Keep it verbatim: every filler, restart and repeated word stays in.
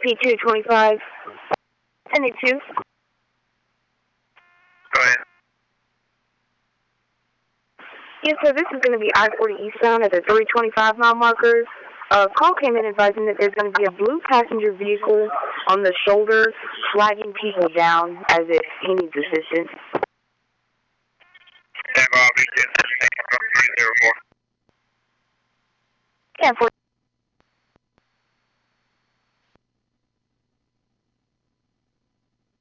P two twenty-five. ten eighty-two. Go ahead. Yes, sir, this is going to be I forty eastbound at the three twenty-five mile markers. A call came in advising that there's going to be a blue passenger vehicle on the shoulder flagging people down as if he needs assistance. Stand by, I'll be ten, three zero four. Yeah, for